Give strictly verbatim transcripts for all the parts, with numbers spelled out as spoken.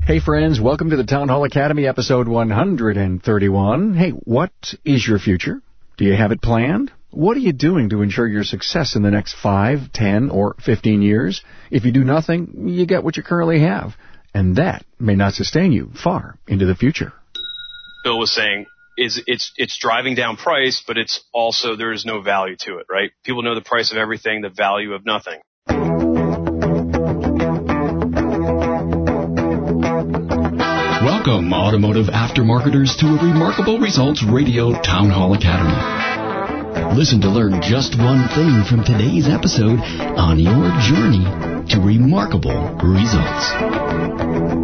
Hey friends, welcome to the Town Hall Academy, episode one hundred thirty-one. Hey, what is your future? Do you have it planned? What are you doing to ensure your success in the next five, ten, or fifteen years? If you do nothing, you get what you currently have, and that may not sustain you far into the future. Bill was saying, is it's it's driving down price, but it's also there is no value to it, right? People know the price of everything, the value of nothing. Welcome, automotive aftermarketers, to a Remarkable Results Radio Town Hall Academy. Listen to learn just one thing from today's episode on your journey to remarkable results.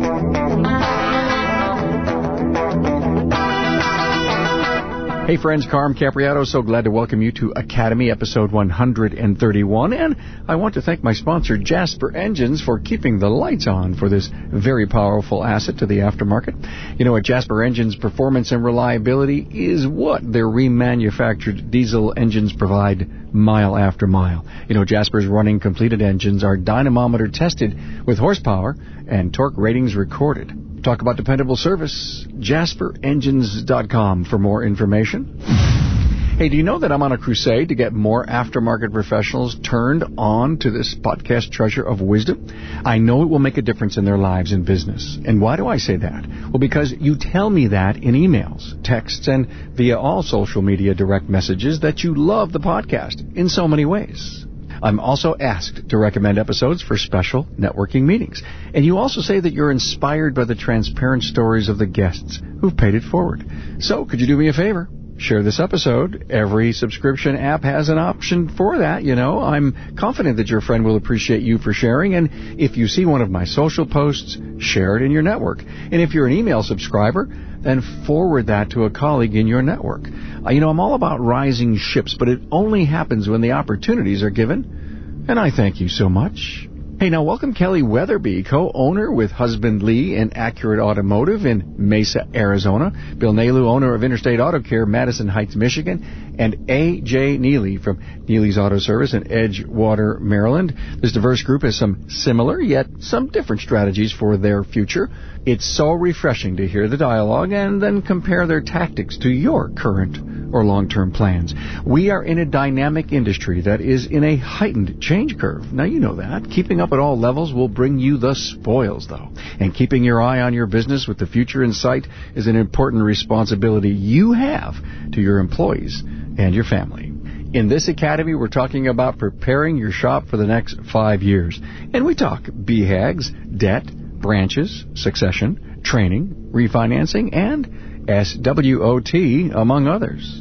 Hey friends, Carm Capriato, so glad to welcome you to Academy, episode one hundred thirty-one, and I want to thank my sponsor, Jasper Engines, for keeping the lights on for this very powerful asset to the aftermarket. You know, at Jasper Engines, performance and reliability is what their remanufactured diesel engines provide mile after mile. You know, Jasper's running completed engines are dynamometer tested with horsepower and torque ratings recorded. Talk about dependable service, jasper engines dot com for more information. Hey, do you know that I'm on a crusade to get more aftermarket professionals turned on to this podcast treasure of wisdom? I know it will make a difference in their lives and business. And why do I say that? Well, because you tell me that in emails, texts, and via all social media direct messages that you love the podcast in so many ways. I'm also asked to recommend episodes for special networking meetings. And you also say that you're inspired by the transparent stories of the guests who've paid it forward. So, could you do me a favor? Share this episode. Every subscription app has an option for that, you know. I'm confident that your friend will appreciate you for sharing. And if you see one of my social posts, share it in your network. And if you're an email subscriber, then forward that to a colleague in your network. Uh, you know, I'm all about rising ships, but it only happens when the opportunities are given. And I thank you so much. Hey, now welcome Kelly Weatherby, co-owner with husband Lee in Accurate Automotive in Mesa, Arizona. Bill Nalu, owner of Interstate Auto Care, Madison Heights, Michigan. And A J Neely from Neely's Auto Service in Edgewater, Maryland. This diverse group has some similar, yet some different strategies for their future. It's so refreshing to hear the dialogue and then compare their tactics to your current or long-term plans. We are in a dynamic industry that is in a heightened change curve. Now, you know that. Keeping up at all levels will bring you the spoils, though. And keeping your eye on your business with the future in sight is an important responsibility you have to your employees and your family. In this academy, we're talking about preparing your shop for the next five years. And we talk B HAGs, debt, branches, succession, training, refinancing, and S W O T, among others.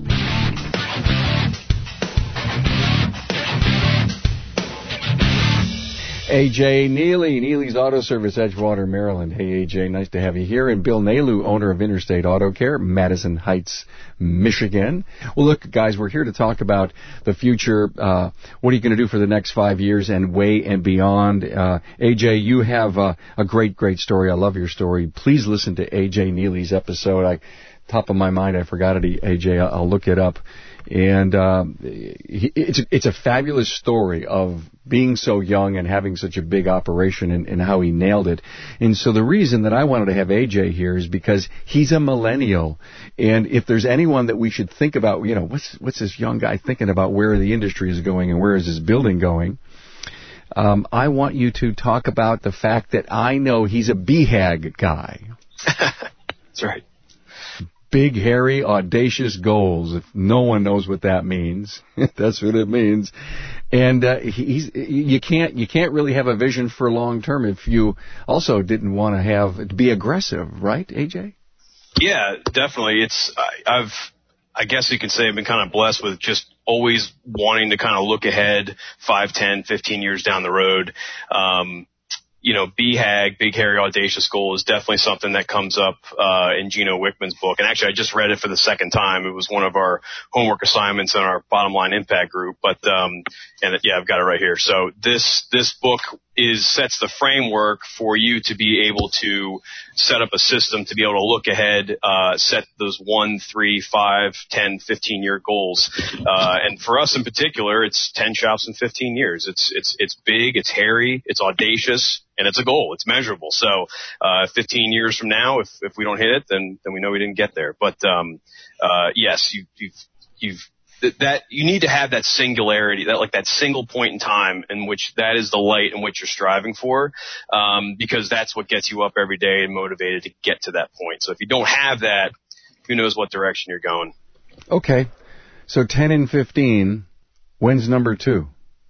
A J Neely, Neely's Auto Service, Edgewater, Maryland. Hey, A J, nice to have you here. And Bill Nalu, owner of Interstate Auto Care, Madison Heights, Michigan. Well, look, guys, we're here to talk about the future. Uh, what are you going to do for the next five years and way and beyond? Uh, A J, you have uh, a great, great story. I love your story. Please listen to A J Neely's episode. I, top of my mind, I forgot it, A J. I'll look it up. And um, it's it's a fabulous story of being so young and having such a big operation and, and how he nailed it. And so the reason that I wanted to have A J here is because he's a millennial. And if there's anyone that we should think about, you know, what's what's this young guy thinking about where the industry is going and where is this building going, um, I want you to talk about the fact that I know he's a B HAG guy. That's right. Big, hairy, audacious goals. If no one knows what that means, that's what it means. And uh, he's you can't you can't really have a vision for long term if you also didn't want to have to be aggressive, right, A J? Yeah, definitely. It's I, I've I guess you could say I've been kind of blessed with just always wanting to kind of look ahead five, ten, fifteen years down the road. Um, You know, B HAG, Big Hairy Audacious Goal, is definitely something that comes up uh, in Gino Wickman's book. And actually, I just read it for the second time. It was one of our homework assignments in our Bottom Line Impact group. But um, and yeah, I've got it right here. So this this book is sets the framework for you to be able to set up a system to be able to look ahead, uh, set those one, three, five, ten, fifteen year goals. Uh, and for us in particular, it's ten shops in fifteen years. It's, it's, it's big, it's hairy, it's audacious, and it's a goal. It's measurable. So, uh, fifteen years from now, if, if we don't hit it, then, then we know we didn't get there. But, um, uh, yes, you, you've, you've, That, that you need to have that singularity, that like that single point in time in which that is the light in which you're striving for, um, because that's what gets you up every day and motivated to get to that point. So if you don't have that, who knows what direction you're going. Okay. So ten and fifteen, when's number two?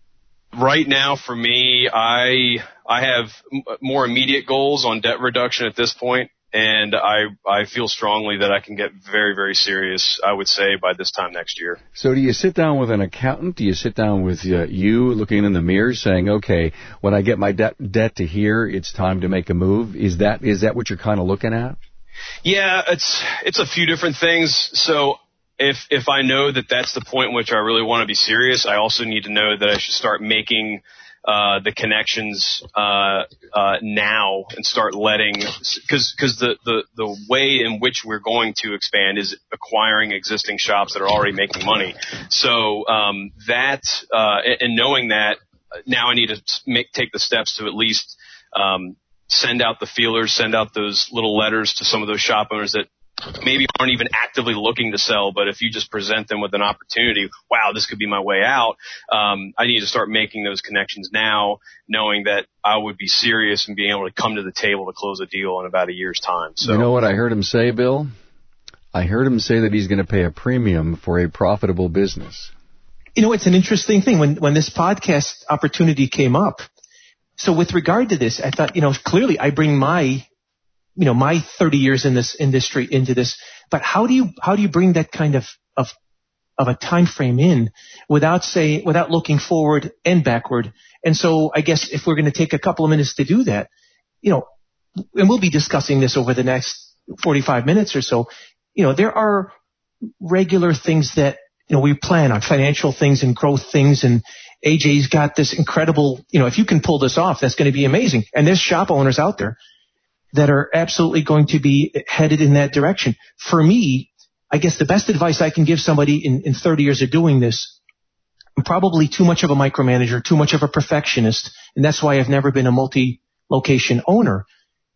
Right now for me, I I have m- more immediate goals on debt reduction at this point. And I, I feel strongly that I can get very, very serious, I would say, by this time next year. So do you sit down with an accountant? Do you sit down with uh, you looking in the mirror saying, okay, when I get my debt, debt to here, it's time to make a move? Is that is that what you're kind of looking at? Yeah, it's it's a few different things. So if if I know that that's the point in which I really want to be serious, I also need to know that I should start making uh the connections uh uh now and start letting, because because the the the way in which we're going to expand is acquiring existing shops that are already making money. So um that uh and knowing that, now I need to make take the steps to at least um send out the feelers, send out those little letters to some of those shop owners that maybe aren't even actively looking to sell, but if you just present them with an opportunity, wow, this could be my way out. Um, I need to start making those connections now, knowing that I would be serious and being able to come to the table to close a deal in about a year's time. So, you know what I heard him say, Bill? I heard him say that he's going to pay a premium for a profitable business. You know, it's an interesting thing. When, when this podcast opportunity came up, so with regard to this, I thought, you know, clearly I bring my you know, my thirty years in this industry into this, but how do you, how do you bring that kind of, of, of a time frame in without say, without looking forward and backward? And so I guess if we're going to take a couple of minutes to do that, you know, and we'll be discussing this over the next forty-five minutes or so, you know, there are regular things that, you know, we plan on, financial things and growth things, and A J's got this incredible, you know, if you can pull this off, that's going to be amazing. And there's shop owners out there that are absolutely going to be headed in that direction. For me, I guess the best advice I can give somebody in, in thirty years of doing this, I'm probably too much of a micromanager, too much of a perfectionist, and that's why I've never been a multi-location owner.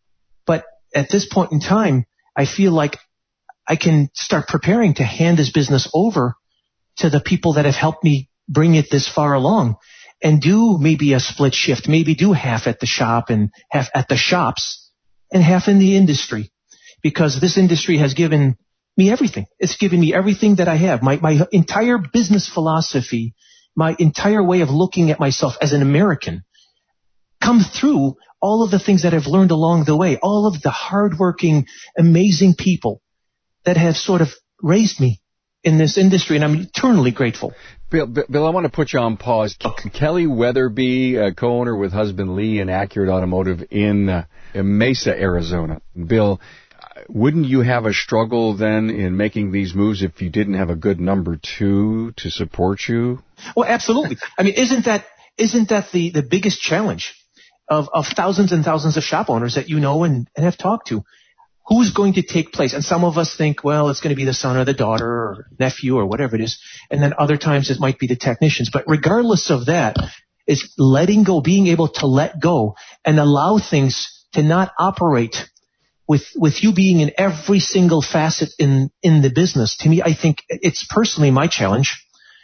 But at this point in time, I feel like I can start preparing to hand this business over to the people that have helped me bring it this far along, and do maybe a split shift, maybe do half at the shop and half at the shops, and half in the industry, because this industry has given me everything. It's given me everything that I have. My, my entire business philosophy, my entire way of looking at myself as an American comes through all of the things that I've learned along the way, all of the hardworking, amazing people that have sort of raised me in this industry, and I'm eternally grateful. Bill, Bill, I want to put you on pause. Kelly Weatherby, uh, co-owner with husband Lee and Accurate Automotive in, uh, in Mesa, Arizona. Bill, wouldn't you have a struggle then in making these moves if you didn't have a good number two to support you? Well, absolutely. I mean, isn't that isn't that the, the biggest challenge of, of thousands and thousands of shop owners that you know and, and have talked to? Who's going to take place? And some of us think, well, it's going to be the son or the daughter or nephew or whatever it is. And then other times it might be the technicians. But regardless of that, is letting go, being able to let go and allow things to not operate with, with you being in every single facet in, in the business. To me, I think it's personally my challenge,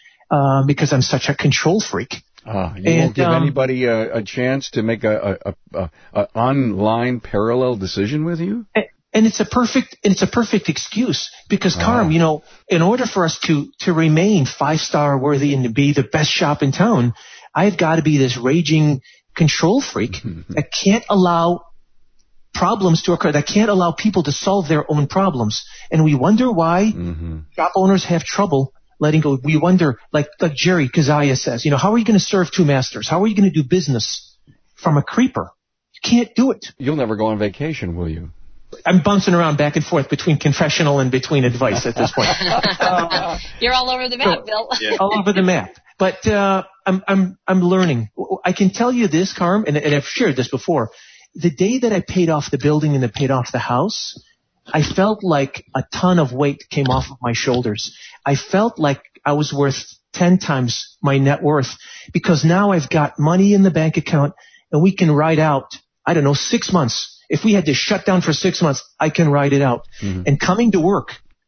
uh, because I'm such a control freak. Uh, you and, won't give um, anybody a, a chance to make a, a, a, a online parallel decision with you? And it's a perfect, it's a perfect excuse because, uh-huh. Carm, you know, in order for us to, to remain five-star worthy and to be the best shop in town, I've got to be this raging control freak that can't allow problems to occur, that can't allow people to solve their own problems. And we wonder why mm-hmm. shop owners have trouble letting go. We wonder, like, like Jerry Kazaya says, you know, how are you going to serve two masters? How are you going to do business from a creeper? You can't do it. You'll never go on vacation, will you? I'm bouncing around back and forth between confessional and between advice at this point. uh, You're all over the map, so, Bill. Yeah. All over the map. But uh, I'm I'm I'm learning. I can tell you this, Carm, and, and I've shared this before. The day that I paid off the building and then paid off the house, I felt like a ton of weight came off of my shoulders. I felt like I was worth ten times my net worth because now I've got money in the bank account and we can ride out, I don't know, six months. If we had to shut down for six months, I can ride it out. Mm-hmm. And coming to work,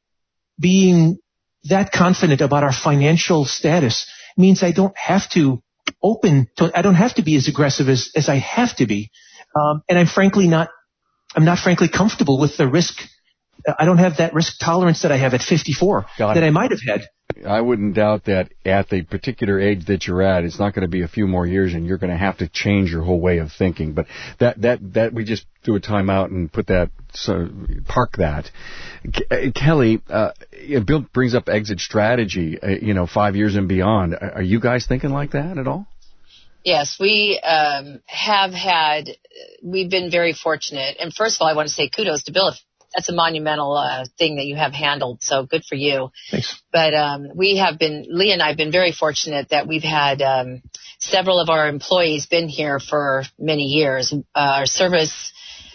being that confident about our financial status means I don't have to open, to, I don't have to be as aggressive as, as I have to be. Um, and I'm frankly not, I'm not frankly comfortable with the risk. I don't have that risk tolerance that I have at fifty-four that I might have had. I wouldn't doubt that at the particular age that you're at, it's not going to be a few more years and you're going to have to change your whole way of thinking. But that, that, that we just do a timeout and put that, so park that. K- Kelly, uh, Bill brings up exit strategy, uh, you know, five years and beyond. Are you guys thinking like that at all? Yes, we um, have had, we've been very fortunate. And first of all, I want to say kudos to Bill. That's a monumental uh, thing that you have handled, so good for you. Thanks. But um, we have been, Lee and I have been very fortunate that we've had um, several of our employees been here for many years. Uh, our service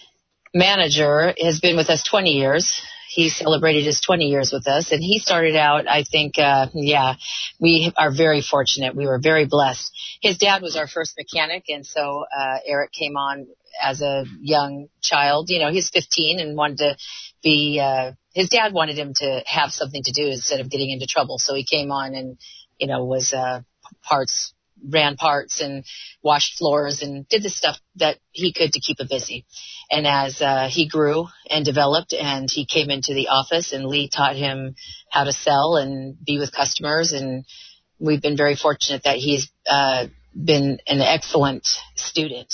manager has been with us twenty years. He celebrated his twenty years with us, and he started out, I think, uh, yeah, we are very fortunate. We were very blessed. His dad was our first mechanic, and so uh, Eric came on as a young child. You know, he's fifteen and wanted to be, uh, his dad wanted him to have something to do instead of getting into trouble. So he came on and, you know, was uh, parts, ran parts and washed floors and did the stuff that he could to keep him busy. And as uh, he grew and developed and he came into the office and Lee taught him how to sell and be with customers. And we've been very fortunate that he's uh, been an excellent student.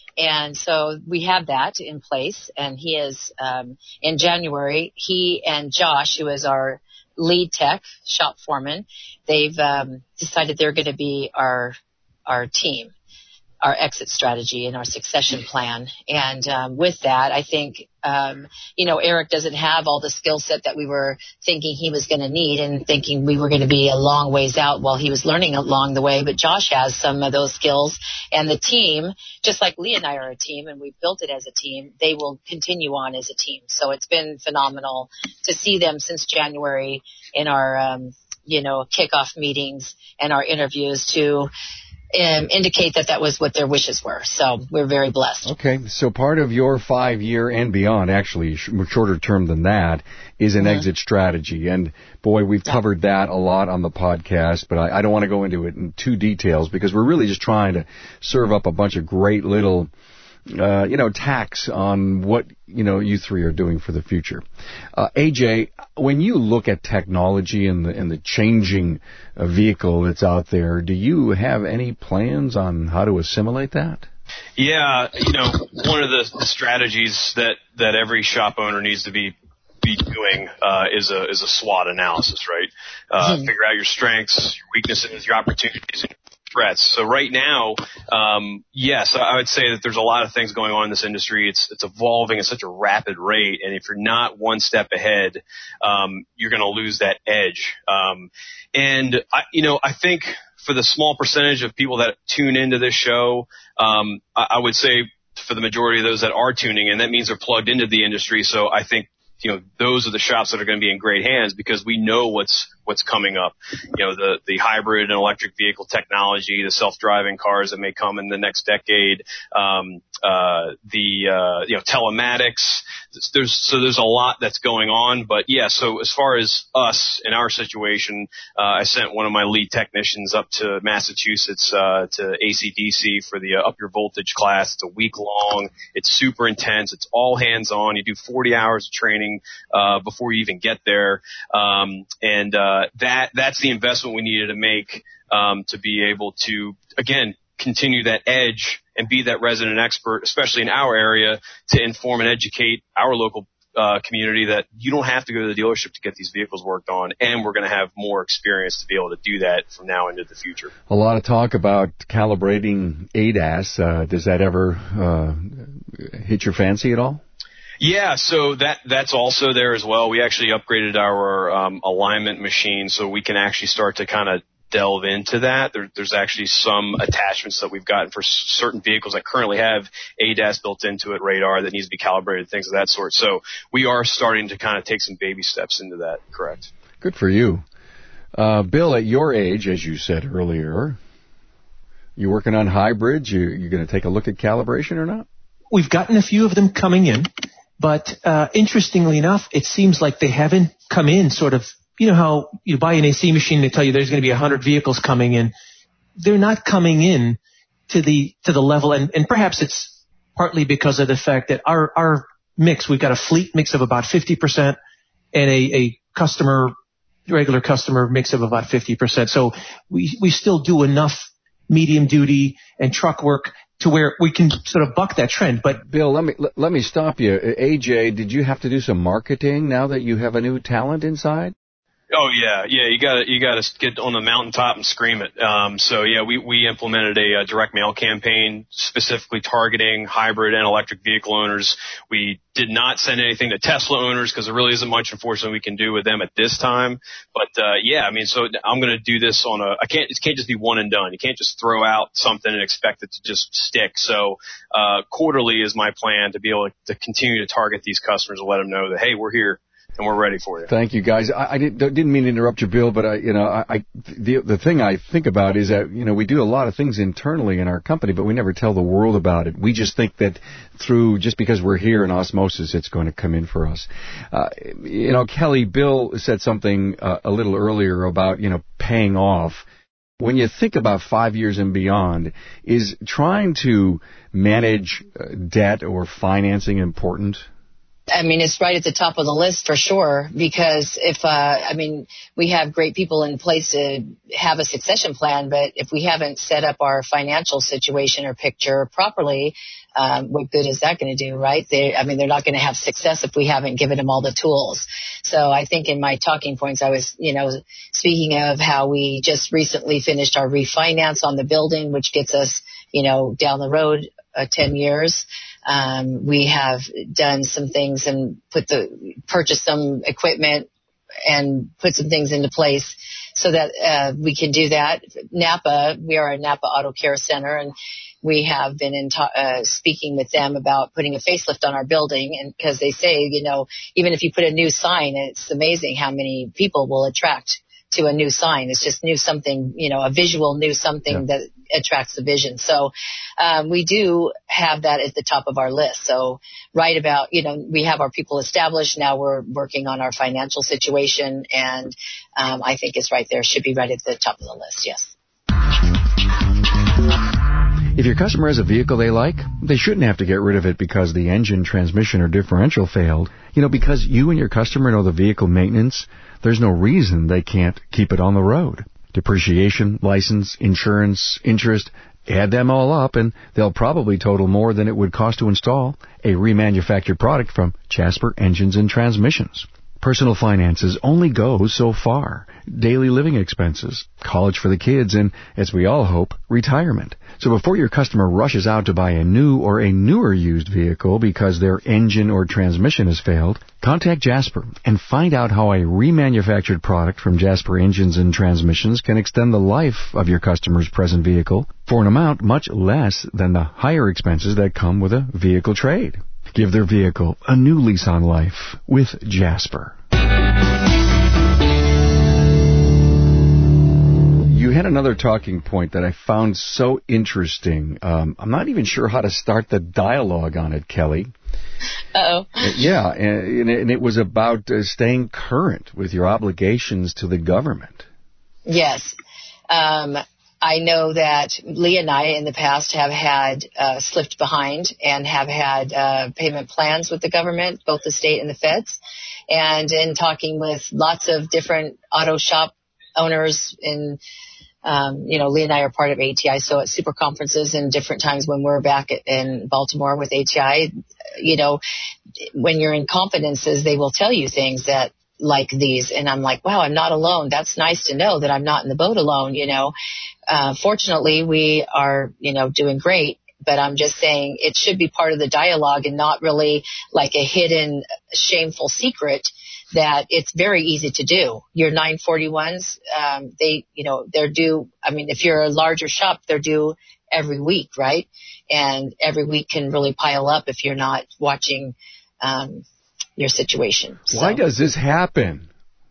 And so we have that in place. And he is, um, in January, he and Josh, who is our lead tech, shop foreman, they've um, decided they're going to be our our team, our exit strategy and our succession plan. And um, with that, I think, um, you know, Eric doesn't have all the skill set that we were thinking he was going to need and thinking we were going to be a long ways out while he was learning along the way. But Josh has some of those skills. And the team, just like Lee and I are a team and we've built it as a team, they will continue on as a team. So it's been phenomenal to see them since January in our, um, you know, kickoff meetings and our interviews to Um, indicate that that was what their wishes were. So we're very blessed. Okay, so part of your five-year and beyond, actually sh- shorter term than that, is an mm-hmm. exit strategy. And, boy, we've yeah. covered that a lot on the podcast, but I, I don't want to go into it in too details because we're really just trying to serve up a bunch of great little Uh, you know, tacks on what, you know, you three are doing for the future. Uh, A J, when you look at technology and the, and the changing uh, vehicle that's out there, do you have any plans on how to assimilate that? Yeah, you know, one of the strategies that, that every shop owner needs to be be doing uh, is a is a SWOT analysis, right? Uh, mm-hmm. Figure out your strengths, your weaknesses, your opportunities, and threats. So right now, um, yes, I would say that there's a lot of things going on in this industry. It's it's evolving at such a rapid rate, and if you're not one step ahead, um, you're going to lose that edge. Um, and I, you know, I think for the small percentage of people that tune into this show, um, I, I would say for the majority of those that are tuning in, that means they're plugged into the industry. So I think, you know, those are the shops that are going to be in great hands because we know what's what's coming up. You know, the the hybrid and electric vehicle technology, the self-driving cars that may come in the next decade, um, uh, the uh, you know telematics. There's so there's a lot that's going on. But yeah, so as far as us in our situation, uh, I sent one of my lead technicians up to Massachusetts uh, to A C D C for the uh, up your voltage class. It's a week long. It's super intense. It's all hands on. You do forty hours of training uh, before you even get there, um, and uh, that that's the investment we needed to make um, to be able to again continue that edge and be that resident expert, especially in our area, to inform and educate our local uh, community that you don't have to go to the dealership to get these vehicles worked on, and we're going to have more experience to be able to do that from now into the future. A lot of talk about calibrating A D A S. Uh, does that ever uh, hit your fancy at all? Yeah, so that that's also there as well. We actually upgraded our um, alignment machine so we can actually start to kind of delve into that. There, there's actually some attachments that we've gotten for certain vehicles that currently have A D A S built into it, radar that needs to be calibrated, things of that sort. So we are starting to kind of take some baby steps into that, correct? Good for you. Uh, Bill, at your age, as you said earlier, you working on hybrids? You, you going to take a look at calibration or not? We've gotten a few of them coming in, but uh, interestingly enough, it seems like they haven't come in sort of, you know how you buy an A C machine, they tell you there's going to be one hundred vehicles coming in. They're not coming in to the to the level, and, and perhaps it's partly because of the fact that our, our mix, we've got a fleet mix of about fifty percent and a, a customer, regular customer mix of about fifty percent. So we, we still do enough medium duty and truck work to where we can sort of buck that trend. But Bill, let me let me stop you. A J, did you have to do some marketing now that you have a new talent inside? Oh yeah, yeah. You got to you got to get on the mountaintop and scream it. Um, so yeah, we we implemented a, a direct mail campaign specifically targeting hybrid and electric vehicle owners. We did not send anything to Tesla owners because there really isn't much, unfortunately, we can do with them at this time. But uh, yeah, I mean, so I'm going to do this on a. I can't. It can't just be one and done. You can't just throw out something and expect it to just stick. So uh, quarterly is my plan to be able to continue to target these customers and let them know that hey, we're here. And we're ready for you. Thank you, guys. I, I didn't, didn't mean to interrupt you, Bill, but I, you know, I, I the the thing I think about is that you know we do a lot of things internally in our company, but we never tell the world about it. We just think that through just because we're here in osmosis, it's going to come in for us. Uh, you know, Kelly, Bill said something uh, a little earlier about you know paying off. When you think about five years and beyond, is trying to manage uh, debt or financing important? I mean, it's right at the top of the list for sure, because if, uh, I mean, we have great people in place to have a succession plan, but if we haven't set up our financial situation or picture properly, um, what good is that going to do, right? They, I mean, they're not going to have success if we haven't given them all the tools. So I think in my talking points, I was, you know, speaking of how we just recently finished our refinance on the building, which gets us, you know, down the road uh, ten years. Um, we have done some things and put the, purchased some equipment and put some things into place so that, uh, we can do that. Napa, we are a Napa Auto Care Center, and we have been in ta- uh, speaking with them about putting a facelift on our building, and because they say, you know, even if you put a new sign, it's amazing how many people will attract to a new sign. It's just new something, you know, a visual new something yeah. that attracts the vision. So um, we do have that at the top of our list. So right about, you know, we have our people established. Now we're working on our financial situation, and um, I think it's right there. Should be right at the top of the list, yes. If your customer has a vehicle they like, they shouldn't have to get rid of it because the engine, transmission, or differential failed. You know, because you and your customer know the vehicle maintenance, there's no reason they can't keep it on the road. Depreciation, license, insurance, interest, add them all up, and they'll probably total more than it would cost to install a remanufactured product from Jasper Engines and Transmissions. Personal finances only go so far. Daily living expenses, college for the kids, and, as we all hope, retirement. So before your customer rushes out to buy a new or a newer used vehicle because their engine or transmission has failed, contact Jasper and find out how a remanufactured product from Jasper Engines and Transmissions can extend the life of your customer's present vehicle for an amount much less than the higher expenses that come with a vehicle trade. Give their vehicle a new lease on life with Jasper. You had another talking point that I found so interesting. Um, I'm not even sure how to start the dialogue on it, Kelly. Uh-oh. Yeah, and, and it was about uh, staying current with your obligations to the government. Yes. Um, I know that Lee and I in the past have had uh, slipped behind and have had uh, payment plans with the government, both the state and the feds. And in talking with lots of different auto shop owners in Um, you know, Lee and I are part of A T I, so at super conferences and different times when we're back in Baltimore with A T I, you know, when you're in confidences, they will tell you things that like these. And I'm like, wow, I'm not alone. That's nice to know that I'm not in the boat alone, you know. Uh, fortunately, we are, you know, doing great. but I'm just saying it should be part of the dialogue and not really like a hidden, shameful secret that it's very easy to do. Your nine forty-ones, um, they, you know, they're due. I mean, if you're a larger shop, they're due every week, right? And every week can really pile up if you're not watching um, your situation. So. Why does this happen?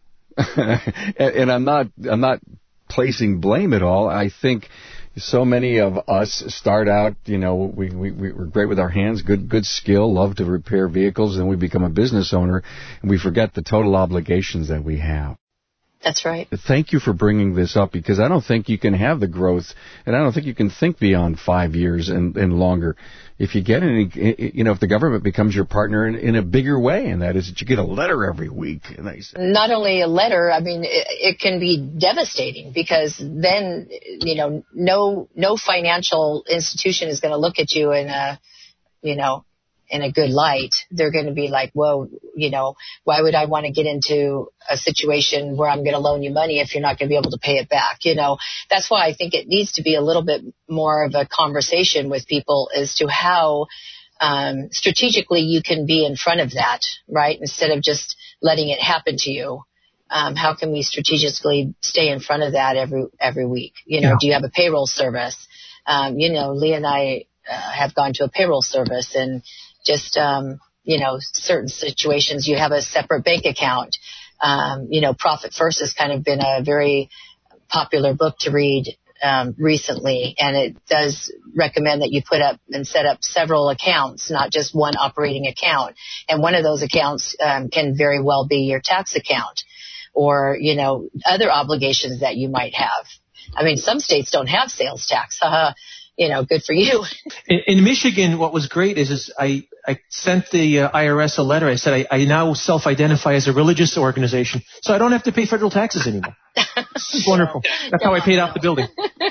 and, and I'm not, I'm not placing blame at all. I think so many of us start out, you know, we, we, we're great with our hands, good good skill, love to repair vehicles, and we become a business owner, and we forget the total obligations that we have. That's right. Thank you for bringing this up, because I don't think you can have the growth, and I don't think you can think beyond five years and, and longer. If you get any, you know, if the government becomes your partner in, in a bigger way, and that is that you get a letter every week. And they say, not only a letter, I mean, it, it can be devastating, because then, you know, no no financial institution is going to look at you in a, you know, in a good light. They're going to be like, whoa, you know, why would I want to get into a situation where I'm going to loan you money if you're not going to be able to pay it back? You know, that's why I think it needs to be a little bit more of a conversation with people as to how um, strategically you can be in front of that, right? Instead of just letting it happen to you. Um, how can we strategically stay in front of that every every week? You know, yeah. Do you have a payroll service? Um, you know, Lee and I uh, have gone to a payroll service, and just, um, you know, certain situations, you have a separate bank account. Um, you know, Profit First has kind of been a very popular book to read um, recently, and it does recommend that you put up and set up several accounts, not just one operating account. And one of those accounts um, can very well be your tax account, or, you know, other obligations that you might have. I mean, some states don't have sales tax. Uh, you know, good for you. In, in Michigan, what was great is, is I, I sent the uh, I R S a letter. I said, I, I now self-identify as a religious organization, so I don't have to pay federal taxes anymore. It's wonderful. That's how I paid off the building.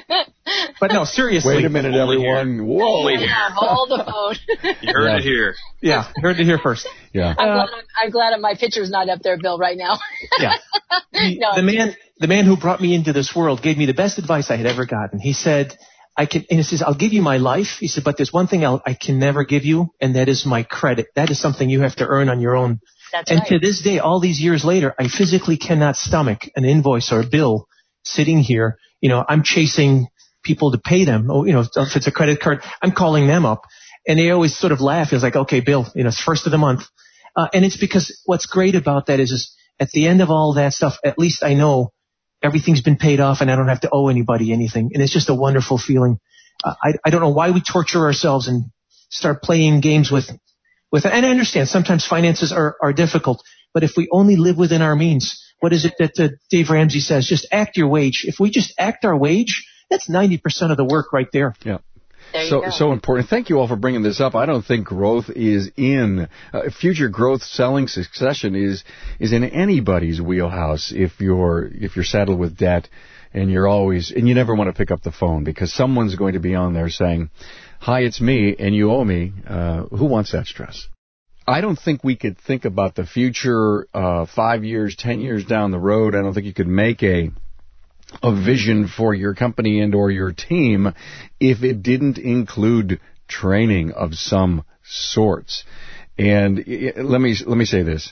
But no, seriously. Wait a minute, everyone. Whoa. Yeah, hold the phone. You heard yeah. it here. Yeah, heard it here first. Yeah. I'm, glad I'm, I'm glad my picture's not up there, Bill, right now. Yeah. The, no. the man, the man who brought me into this world gave me the best advice I had ever gotten. He said, I can, and he says, I'll give you my life. He said, but there's one thing I'll, I can never give you, and that is my credit. That is something you have to earn on your own. That's and right. To this day, all these years later, I physically cannot stomach an invoice or a bill sitting here. You know, I'm chasing people to pay them. Oh, you know, if it's a credit card, I'm calling them up, and they always sort of laugh. It's like, okay, Bill, you know, it's first of the month. Uh, and it's because what's great about that is, is at the end of all that stuff, at least I know everything's been paid off and I don't have to owe anybody anything. And it's just a wonderful feeling. Uh, I, I don't know why we torture ourselves and start playing games with, with, and I understand sometimes finances are, are difficult, but if we only live within our means, what is it that uh, Dave Ramsey says? Just act your wage. If we just act our wage, that's ninety percent of the work right there. Yeah. There So so important. Thank you all for bringing this up. I don't think growth is in uh, future growth. Selling succession is is in anybody's wheelhouse. If you're if you're saddled with debt and you're always and you never want to pick up the phone because someone's going to be on there saying, "Hi, it's me, and you owe me." Uh, who wants that stress? I don't think we could think about the future uh, five years, ten years down the road. I don't think you could make a a vision for your company and or your team if it didn't include training of some sorts. And let me let me say this.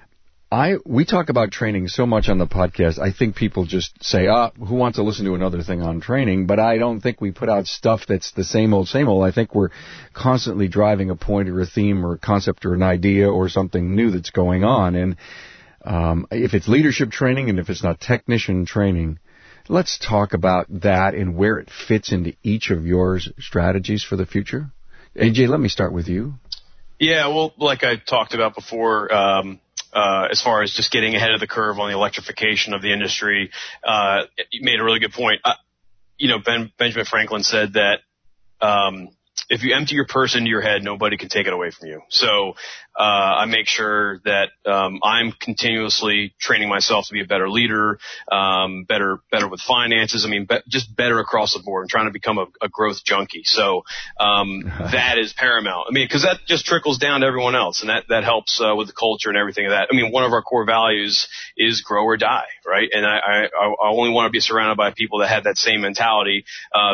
I we talk about training so much on the podcast, I think people just say, ah, who wants to listen to another thing on training? But I don't think we put out stuff that's the same old, same old. I think we're constantly driving a point or a theme or a concept or an idea or something new that's going on. And um, if it's leadership training and if it's not technician training, let's talk about that and where it fits into each of your strategies for the future. A J, let me start with you. Yeah, well, like I talked about before, um, uh, as far as just getting ahead of the curve on the electrification of the industry, uh, you made a really good point. Uh, you know, Ben, Benjamin Franklin said that um, if you empty your purse into your head, nobody can take it away from you. So uh, I make sure that um, I'm continuously training myself to be a better leader, um, better better with finances. I mean, be- just better across the board. I'm trying to become a, a growth junkie. So um, that is paramount. I mean, because that just trickles down to everyone else, and that, that helps uh, with the culture and everything of that. I mean, one of our core values is grow or die, right? And I, I, I only want to be surrounded by people that have that same mentality uh, be-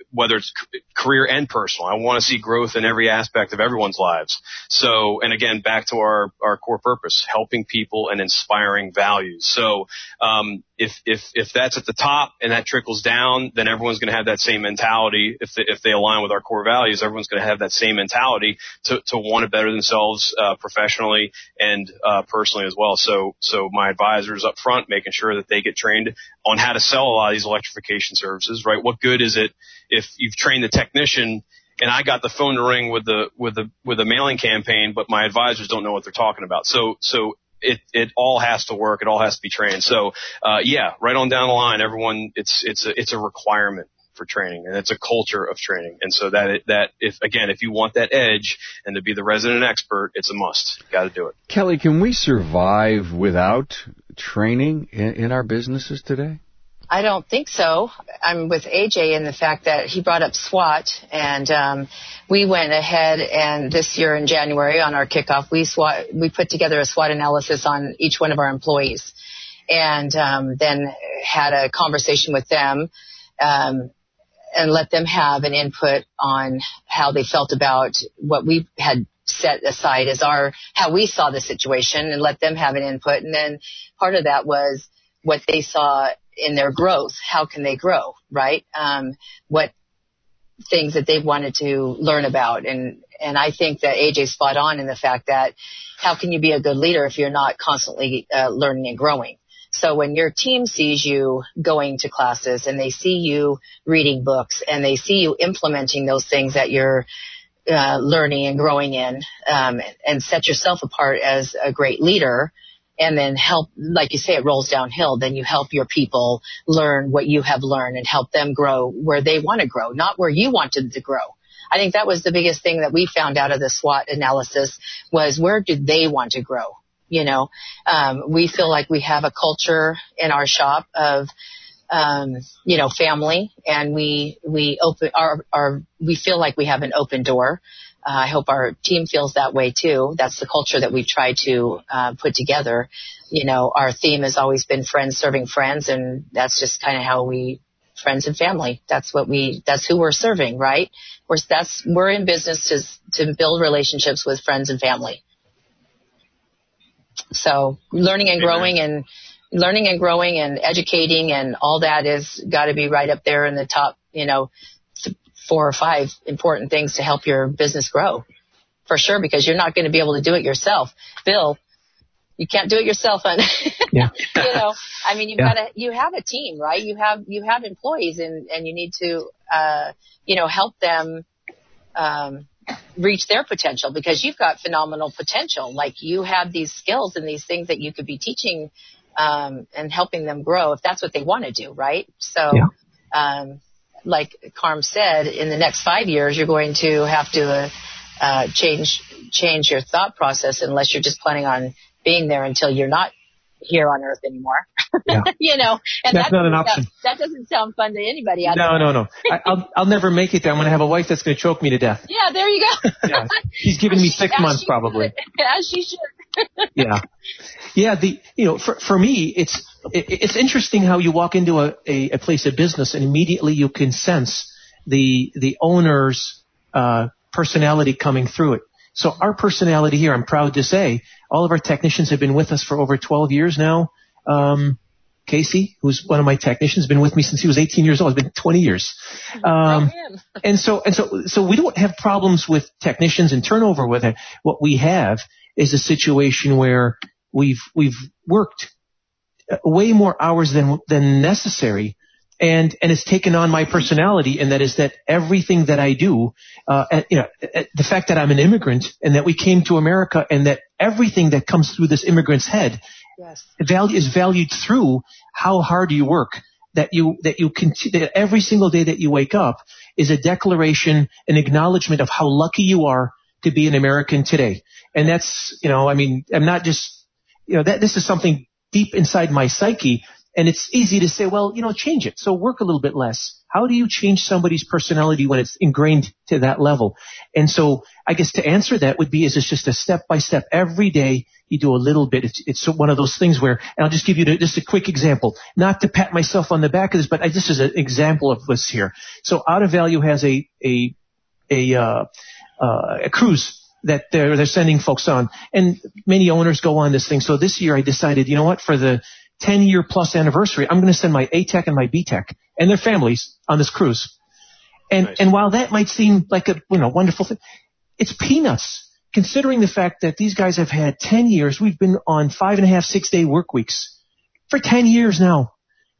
whether it's career and personal. I want to see growth in every aspect of everyone's lives. So, and again, back to our, our core purpose, helping people and inspiring values. So, um, if, if, if that's at the top and that trickles down, then everyone's going to have that same mentality. If they, if they align with our core values, everyone's going to have that same mentality to, to want to better themselves, uh, professionally and, uh, personally as well. So, so my advisors up front, making sure that they get trained on how to sell a lot of these electrification services, right? What good is it if you've trained the technician and I got the phone to ring with the, with the, with a mailing campaign, but my advisors don't know what they're talking about. So, so it, it all has to work. It all has to be trained. So, uh, yeah, right on down the line, everyone, it's, it's a, it's a requirement for training, and it's a culture of training. And so that, that if, again, if you want that edge and to be the resident expert, it's a must. You got to do it. Kelly, can we survive without training in, in our businesses today? I don't think so. I'm with A J in the fact that he brought up SWOT, and um, we went ahead and this year in January on our kickoff, we SWOT, we put together a SWOT analysis on each one of our employees, and um, then had a conversation with them um, and let them have an input on how they felt about what we had set aside as our how we saw the situation, and let them have an input. And then part of that was what they saw in their growth. How can they grow, right? Um, what things that they wanted to learn about. And, and I think that A J's spot on in the fact that how can you be a good leader if you're not constantly uh, learning and growing? So when your team sees you going to classes and they see you reading books and they see you implementing those things that you're uh, learning and growing in, um, and set yourself apart as a great leader, and then help, like you say, it rolls downhill. Then you help your people learn what you have learned and help them grow where they want to grow, not where you wanted to grow. I think that was the biggest thing that we found out of the SWOT analysis was where do they want to grow? You know, um, we feel like we have a culture in our shop of, um, you know, family, and we, we open our, our, we feel like we have an open door. Uh, I hope our team feels that way too. That's the culture that we've tried to uh, put together. You know, our theme has always been friends serving friends, and that's just kind of how we, friends and family. That's what we, that's who we're serving, right? We're, that's, we're in business to, to build relationships with friends and family. So learning and growing and learning and growing and educating and all that is got to be right up there in the top, you know, four or five important things to help your business grow, for sure, because you're not going to be able to do it yourself. Bill, you can't do it yourself. On, yeah. you know, I mean, you've yeah. got to, you have a team, right? You have, you have employees, and, and you need to, uh, you know, help them, um, reach their potential, because you've got phenomenal potential. Like, you have these skills and these things that you could be teaching, um, and helping them grow if that's what they want to do, right? So, yeah. um, like Carm said, in the next five years, you're going to have to uh, uh, change change your thought process, unless you're just planning on being there until you're not here on Earth anymore. Yeah. You know, and that's not an option. Sound, that doesn't sound fun to anybody. No, no, no. I, I'll I'll never make it there. I'm going to have a wife that's going to choke me to death. Yeah, there you go. Yeah. She's giving me six as months probably. Should. As she should. Yeah. Yeah, the, you know, for, for me, it's, it, it's interesting how you walk into a, a, a place of business and immediately you can sense the, the owner's, uh, personality coming through it. So our personality here, I'm proud to say, all of our technicians have been with us for over twelve years now. Um, Casey, who's one of my technicians, has been with me since he was eighteen years old. It's been twenty years. Um, and so, and so, so we don't have problems with technicians and turnover with it. What we have is a situation where we've, we've worked way more hours than, than necessary. And, and it's taken on my personality. And that is that everything that I do, uh, and, you know, the fact that I'm an immigrant and that we came to America and that everything that comes through this immigrant's head yes. value is valued through how hard you work, that you, that you continue, that every single day that you wake up is a declaration, an acknowledgement of how lucky you are to be an American today. And that's, you know, I mean, I'm not just, you know, that this is something deep inside my psyche. And it's easy to say, well, you know, change it. So work a little bit less. How do you change somebody's personality when it's ingrained to that level? And so I guess to answer that would be, is it's just a step by step. Every day you do a little bit. It's, it's one of those things where, and I'll just give you just a quick example, not to pat myself on the back of this, but I, this is an example of this here. So Out of Value has a, a, a, uh, uh, a cruise that they're, they're sending folks on, and many owners go on this thing. So this year I decided, you know what, for the ten year plus anniversary, I'm going to send my A TEC and my B TEC and their families on this cruise. And, nice. And while that might seem like a, you know, wonderful thing, it's peanuts considering the fact that these guys have had ten years. We've been on five and a half, six day work weeks for ten years now.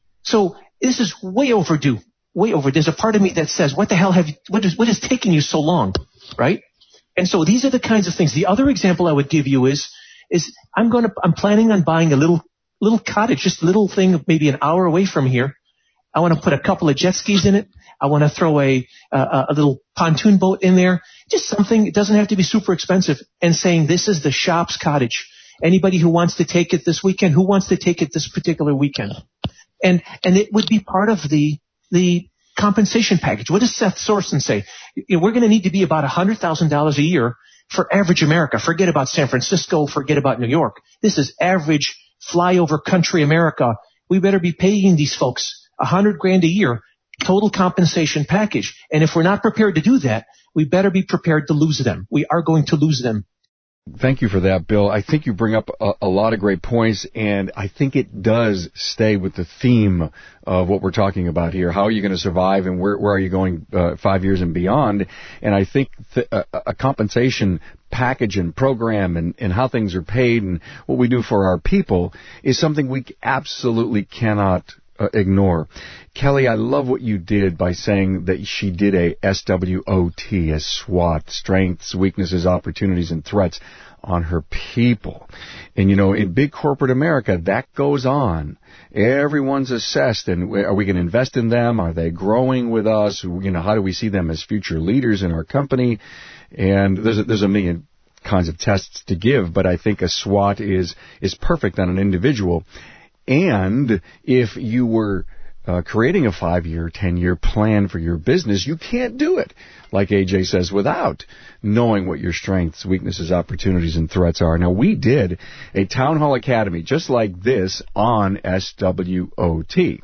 So this is way overdue, way overdue. There's a part of me that says, what the hell have you, what is, what is taking you so long? Right? And so these are the kinds of things. The other example I would give you is, is I'm going to, I'm planning on buying a little, little cottage, just a little thing, maybe an hour away from here. I want to put a couple of jet skis in it. I want to throw a, a, a little pontoon boat in there. Just something, it doesn't have to be super expensive, and saying this is the shop's cottage. Anybody who wants to take it this weekend, who wants to take it this particular weekend? And, and it would be part of the, the, compensation package. What does Seth Sorsen say? You know, we're going to need to be about one hundred thousand dollars a year for average America. Forget about San Francisco. Forget about New York. This is average flyover country America. We better be paying these folks one hundred grand a year total compensation package. And if we're not prepared to do that, we better be prepared to lose them. We are going to lose them. Thank you for that, Bill. I think you bring up a, a lot of great points, and I think it does stay with the theme of what we're talking about here. How are you going to survive, and where, where are you going uh, five years and beyond? And I think th- a, a compensation package and program and, and how things are paid and what we do for our people is something we absolutely cannot uh, ignore. Kelly, I love what you did by saying that she did a S W O T, a SWOT, strengths, weaknesses, opportunities, and threats on her people. And, you know, in big corporate America, that goes on. Everyone's assessed, and are we going to invest in them? Are they growing with us? You know, how do we see them as future leaders in our company? And there's a, there's a million kinds of tests to give, but I think a SWOT is is perfect on an individual. And if you were Uh, creating a five-year, ten-year plan for your business, you can't do it, like A J says, without knowing what your strengths, weaknesses, opportunities, and threats are. Now, we did a Town Hall Academy just like this on S W O T.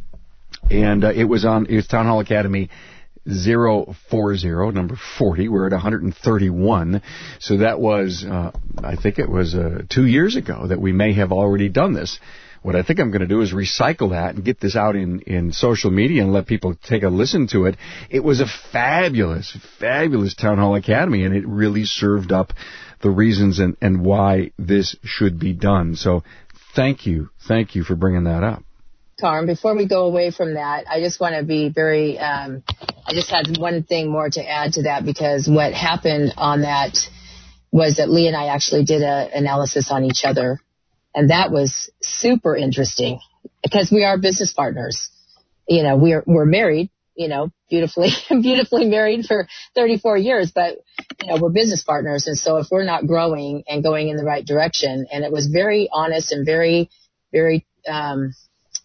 And uh, it was on, it was Town Hall Academy zero four zero, number forty. We're at one hundred thirty-one. So that was, uh, I think it was uh, two years ago that we may have already done this. What I think I'm going to do is recycle that and get this out in, in social media and let people take a listen to it. It was a fabulous, fabulous Town Hall Academy, and it really served up the reasons and, and why this should be done. So thank you. Thank you for bringing that up. Carm, before we go away from that, I just want to be very, um, I just had one thing more to add to that, because what happened on that was that Lee and I actually did an analysis on each other. And that was super interesting because we are business partners. You know, we're, we're married, you know, beautifully, beautifully married for thirty-four years, but, you know, we're business partners. And so if we're not growing and going in the right direction, and it was very honest and very, very, um,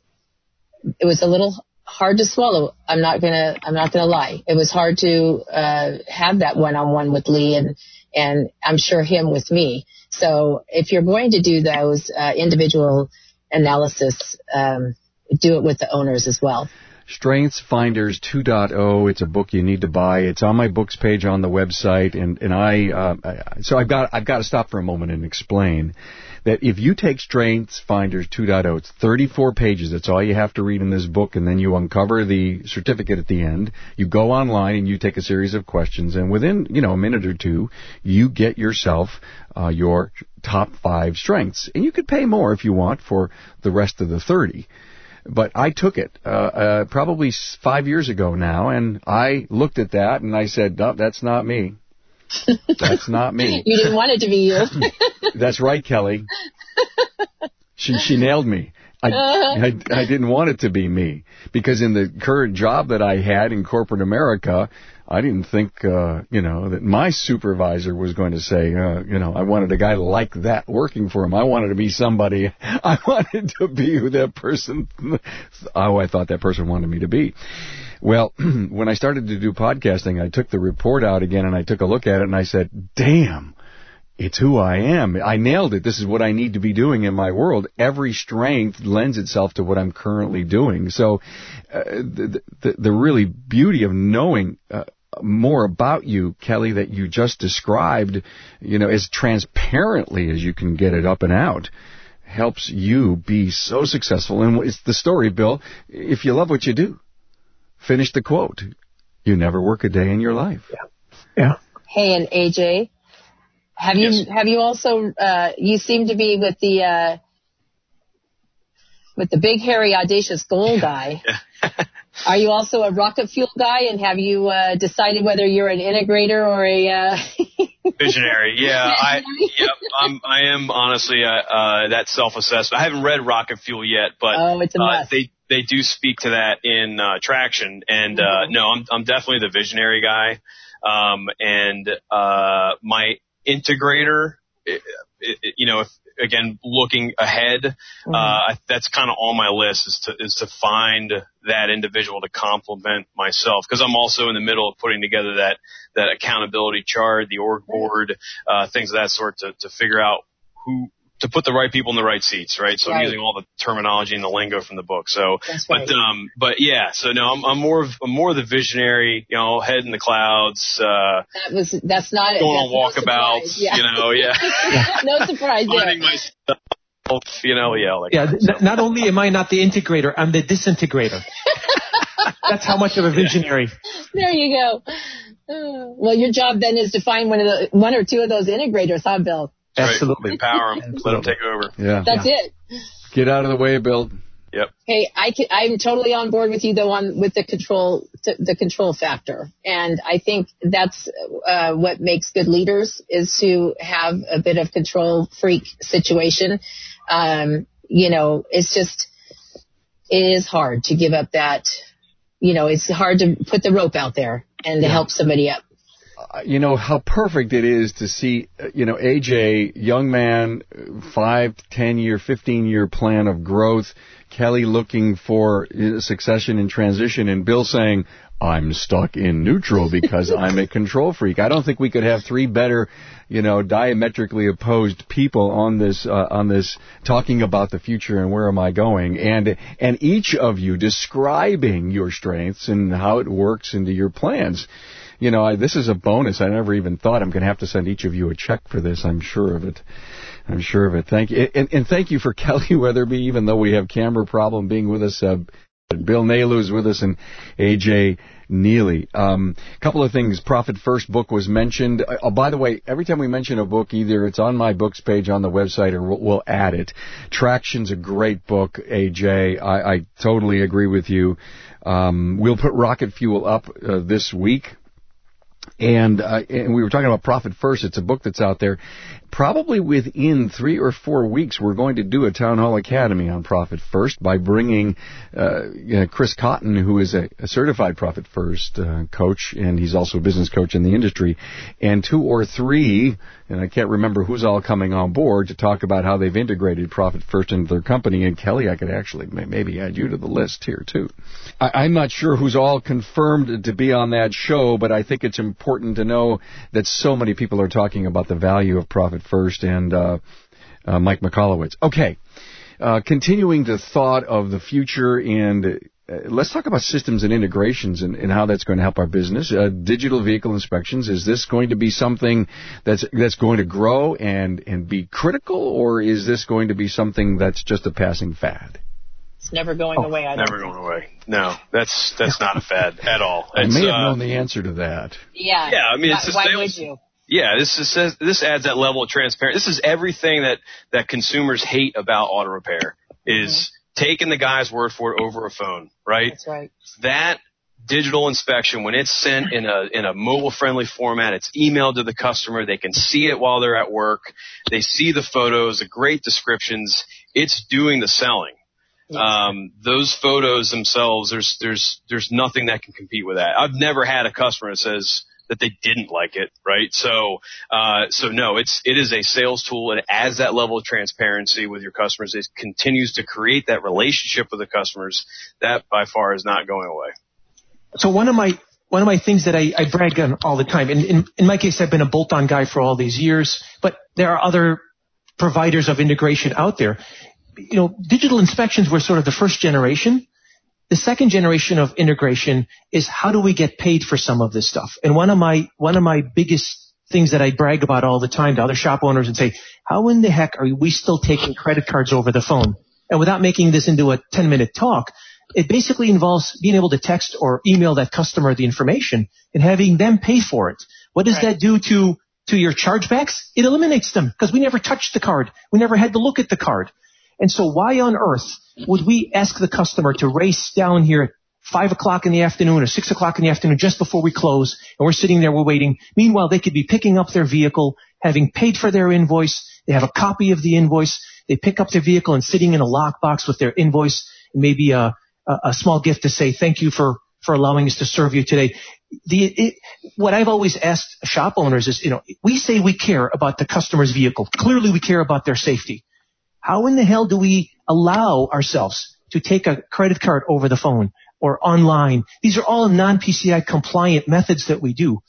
it was a little hard to swallow. I'm not gonna, I'm not gonna lie. It was hard to, uh, have that one-on-one with Lee, and, and I'm sure him with me. So if you're going to do those uh, individual analysis, um, do it with the owners as well. Strengths Finders two point oh. It's a book you need to buy. It's on my books page on the website, and and I, uh, I so I've got I've got to stop for a moment and explain that if you take Strengths Finders two point oh, it's thirty-four pages. That's all you have to read in this book, and then you uncover the certificate at the end. You go online and you take a series of questions, and within, you know, a minute or two, you get yourself uh, your top five strengths. And you could pay more if you want for the rest of the thirty. But I took it uh, uh, probably five years ago now, and I looked at that and I said, no, that's not me. That's not me. You didn't want it to be you. That's right, Kelly. She she nailed me. I, I, I didn't want it to be me, because in the current job that I had in corporate America, I didn't think, uh, you know, that my supervisor was going to say, uh, you know, I wanted a guy like that working for him. I wanted to be somebody, I wanted to be who that person, oh, I thought that person wanted me to be. Well, when I started to do podcasting, I took the report out again and I took a look at it and I said, damn. It's who I am. I nailed it. This is what I need to be doing in my world. Every strength lends itself to what I'm currently doing. So uh, the, the, the really beauty of knowing uh, more about you, Kelly, that you just described, you know, as transparently as you can get it up and out, helps you be so successful. And it's the story, Bill. If you love what you do, finish the quote. You never work a day in your life. Yeah. Yeah. Hey, and A J, have you yes. have you also uh, you seem to be with the uh, with the big, hairy, audacious goal guy. Are you also a rocket fuel guy, and have you uh, decided whether you're an integrator or a uh... visionary? Yeah, I yep, I'm, I am honestly uh, uh, that self-assessment. I haven't read Rocket Fuel yet, but oh, it's a uh, must. they they do speak to that in uh, Traction, and uh, no, I'm I'm definitely the visionary guy, um, and uh, my integrator, it, it, you know, if, again, looking ahead, mm-hmm. uh, that's kind of on my list is to, is to find that individual to complement myself. Cause I'm also in the middle of putting together that, that accountability chart, the org board, uh, things of that sort to, to figure out who, to put the right people in the right seats, right? So right. I'm using all the terminology and the lingo from the book. So, that's but, right. um, but yeah, so no, I'm, I'm more of, I'm more the visionary, you know, head in the clouds, uh, that was, that's not it. Going on walkabouts, no yeah. you know, yeah. No surprise there. Finding myself, you know, yeah. Like yeah, th- so. Not only am I not the integrator, I'm the disintegrator. That's how much of a visionary. There you go. Uh, well, your job then is to find one of the, one or two of those integrators, huh, Bill? Absolutely. Right. Empower them. Let them take over. Yeah. That's yeah. it. Get out of the way, Bill. Yep. Hey, I can, I'm totally on board with you though on with the control the control factor, and I think that's uh, what makes good leaders is to have a bit of control freak situation. Um, you know, it's just it is hard to give up that. You know, it's hard to put the rope out there and to yeah. help somebody up. You know, how perfect it is to see, you know, A J, young man, five, ten-year, fifteen-year plan of growth, Kelly looking for succession and transition, and Bill saying, I'm stuck in neutral because I'm a control freak. I don't think we could have three better, you know, diametrically opposed people on this, uh, on this, talking about the future and where am I going, and and each of you describing your strengths and how it works into your plans. You know, I, this is a bonus. I never even thought I'm going to have to send each of you a check for this. I'm sure of it. I'm sure of it. Thank you. And, and thank you for Kelly Weatherby, even though we have camera problem, being with us. Uh, Bill Naylor's with us, and A J Neely. A um, couple of things. Profit First book was mentioned. Oh, by the way, every time we mention a book, either it's on my books page on the website or we'll, we'll add it. Traction's a great book, A J. I, I totally agree with you. Um, we'll put Rocket Fuel up uh, this week. And, uh, and we were talking about Profit First. It's a book that's out there. Probably within three or four weeks, we're going to do a Town Hall Academy on Profit First by bringing uh, you know, Chris Cotton, who is a, a certified Profit First uh, coach, and he's also a business coach in the industry, and two or three, and I can't remember who's all coming on board to talk about how they've integrated Profit First into their company. And Kelly, I could actually maybe add you to the list here, too. I, I'm not sure who's all confirmed to be on that show, but I think it's important to know that so many people are talking about the value of Profit First, and uh, uh, Mike McCallowitz. Okay, uh, continuing the thought of the future, and uh, let's talk about systems and integrations and, and how that's going to help our business. Uh, digital vehicle inspections, is this going to be something that's that's going to grow and, and be critical, or is this going to be something that's just a passing fad? It's never going oh, away. I don't never think. going away. No, that's that's not a fad at all. I it's, may have uh, known the answer to that. Yeah. Yeah, I mean, why, it's a why sales, would you? Yeah, this is, says this adds that level of transparency. This is everything that, that consumers hate about auto repair is mm-hmm. taking the guy's word for it over a phone, right? That's right. That digital inspection, when it's sent in a in a mobile friendly format, it's emailed to the customer. They can see it while they're at work. They see the photos, the great descriptions. It's doing the selling. Yes. Um, those photos themselves, there's, there's, there's nothing that can compete with that. I've never had a customer that says that they didn't like it, right? So, uh, so no, it's, it is a sales tool. It adds that level of transparency with your customers. It continues to create that relationship with the customers. That by far is not going away. So one of my, one of my things that I, I brag on all the time, and in, in my case, I've been a bolt-on guy for all these years, but there are other providers of integration out there. You know, digital inspections were sort of the first generation. The second generation of integration is how do we get paid for some of this stuff? And one of my, one of my biggest things that I brag about all the time to other shop owners and say, how in the heck are we still taking credit cards over the phone? And without making this into a ten minute talk, it basically involves being able to text or email that customer the information and having them pay for it. What does Right. that do to, to your chargebacks? It eliminates them because we never touched the card. We never had to look at the card. And so why on earth would we ask the customer to race down here at five o'clock in the afternoon or six o'clock in the afternoon just before we close, and we're sitting there, we're waiting. Meanwhile, they could be picking up their vehicle, having paid for their invoice. They have a copy of the invoice. They pick up their vehicle and sitting in a lockbox with their invoice and maybe a, a, a small gift to say thank you for, for allowing us to serve you today. The, it, what I've always asked shop owners is, you know, we say we care about the customer's vehicle. Clearly we care about their safety. How in the hell do we allow ourselves to take a credit card over the phone or online? These are all non-P C I compliant methods that we do.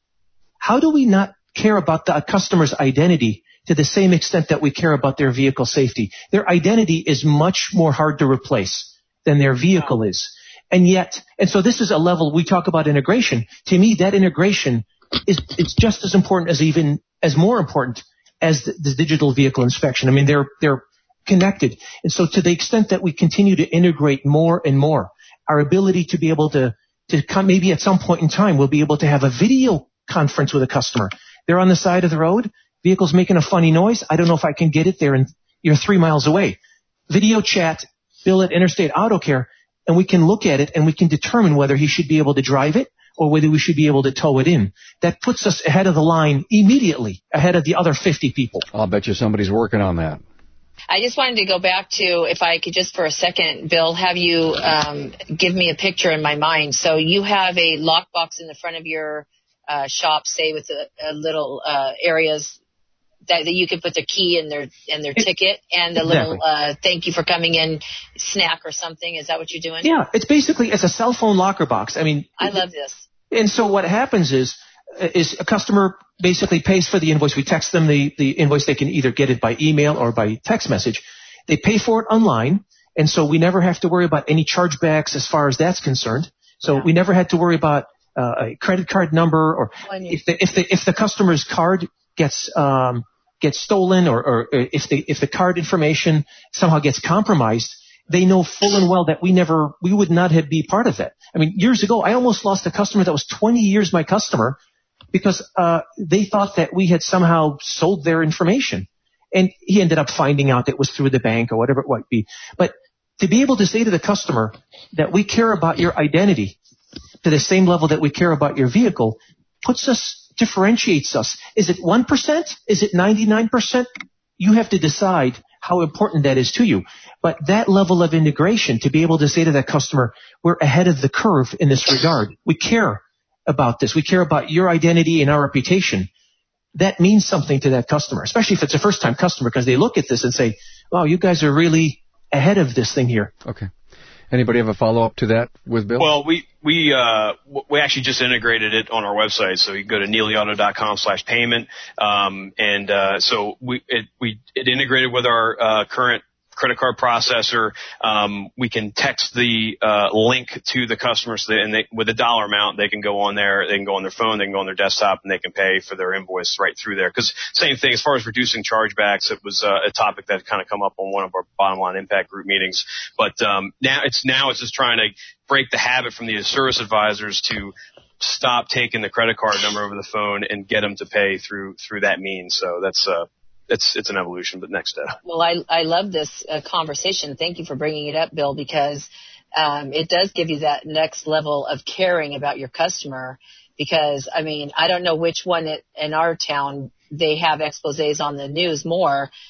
How do we not care about the customer's identity to the same extent that we care about their vehicle safety? Their identity is much more hard to replace than their vehicle is. And yet, and so this is a level we talk about integration. To me, that integration is, is just as important as even, as more important as the, the digital vehicle inspection. I mean, they're, they're connected. And so to the extent that we continue to integrate more and more, our ability to be able to, to come, maybe at some point in time, we'll be able to have a video conference with a customer. They're on the side of the road. Vehicle's making a funny noise. I don't know if I can get it there, and you're three miles away. Video chat, bill at Interstate Auto Care, and we can look at it and we can determine whether he should be able to drive it or whether we should be able to tow it in. That puts us ahead of the line immediately, ahead of the other fifty people. I'll bet you somebody's working on that. I just wanted to go back to, if I could just for a second, Bill, have you um, give me a picture in my mind. So you have a lockbox in the front of your uh, shop, say with a, a little uh, areas that, that you could put their key and their and their ticket and the Exactly. little uh, thank you for coming in snack or something. Is that what you're doing? Yeah, it's basically, it's a cell phone locker box. I mean, I love this. And so what happens is, is a customer basically pays for the invoice. We text them the, the invoice. They can either get it by email or by text message. They pay for it online. And so we never have to worry about any chargebacks as far as that's concerned. So Yeah. we never had to worry about uh, a credit card number, or Well, if the, if the, if the customer's card gets, um, gets stolen, or, or if the, if the card information somehow gets compromised, they know full and well that we never, we would not have be part of that. I mean, years ago, I almost lost a customer that was twenty years my customer because uh they thought that we had somehow sold their information. And he ended up finding out it was through the bank or whatever it might be. But to be able to say to the customer that we care about your identity to the same level that we care about your vehicle puts us, differentiates us. Is it one percent? Is it ninety-nine percent? You have to decide how important that is to you. But that level of integration, to be able to say to that customer, we're ahead of the curve in this regard. We care about this. We care about your identity and our reputation. That means something to that customer, especially if it's a first-time customer, because they look at this and say, wow, you guys are really ahead of this thing here. Okay. Anybody have a follow-up to that with Bill? Well, we we uh, we actually just integrated it on our website, so you can go to neely auto dot com slash payment, um, and uh, so we it we it integrated with our uh, current credit card processor. Um, we can text the uh, link to the customer, so they, and they, with a dollar amount, they can go on there, they can go on their phone, they can go on their desktop, and they can pay for their invoice right through there. Because same thing, as far as reducing chargebacks, it was uh, a topic that kind of come up on one of our bottom line impact group meetings. But um, now it's now it's just trying to break the habit from the service advisors to stop taking the credit card number over the phone and get them to pay through through that means. So that's uh, It's it's an evolution, but next step. Well, I I love this uh, conversation. Thank you for bringing it up, Bill, because um, it does give you that next level of caring about your customer. Because, I mean, I don't know which one it, in our town they have exposés on the news more.